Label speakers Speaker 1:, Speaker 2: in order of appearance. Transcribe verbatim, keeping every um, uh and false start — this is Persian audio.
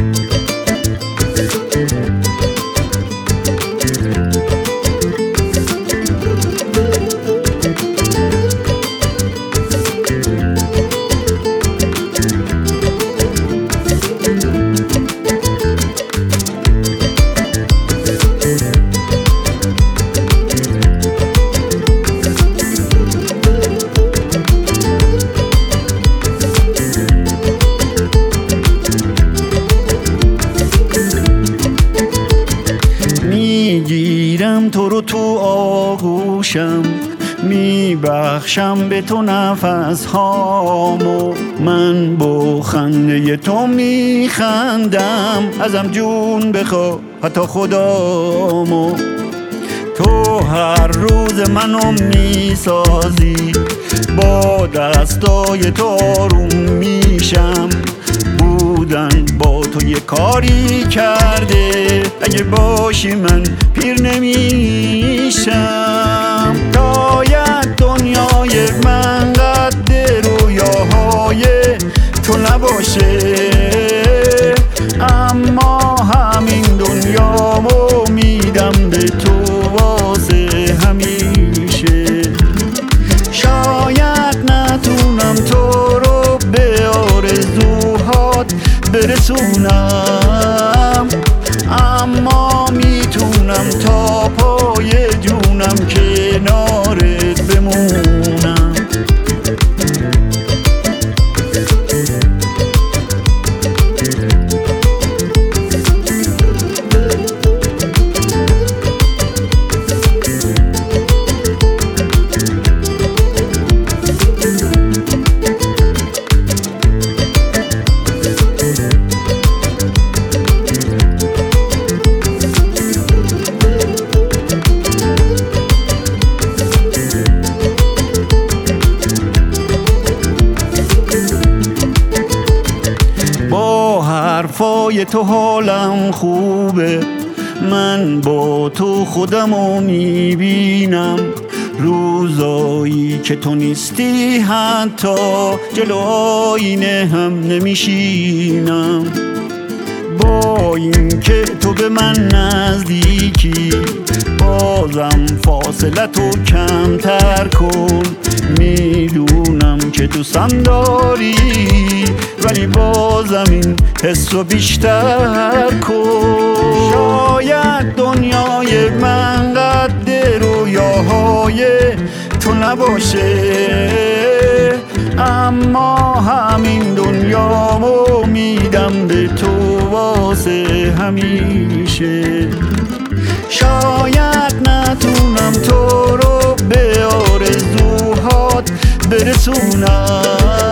Speaker 1: میگیرم تو رو تو آغوشم، میبخشم به تو نفس هامو، من با خنده تو میخندم، ازم جون بخوا حتی خدامو. تو هر روز منو میسازی، با دستای تو آروم میشم، بودن با تو یه کاری کرده، اگه باشی من پیر نمیشم. شاید دنیای من قد رویاهای تو نباشه، اما همین دنیامو میدم به تو واسه همیشه. شاید نتونم تو رو به آرزوهات برسونم، اما میتونم تا پای جونم کنارت بمونم. حرفای تو حالم خوبه، من با تو خودمو میبینم، روزایی که تو نیستی حتی جلو آینه هم نمیشینم. با این که تو به من نزدیکی، بازم فاصله تو کمتر کن، میدونم که دوستم داری، ولی بازم این حس رو بیشتر کن. شاید دنیای من قد رویاهای تو نباشه، اما همین دنیامو میدم به تو واسه همیشه. شاید نتونم تو رو به آرزوهات برسونم،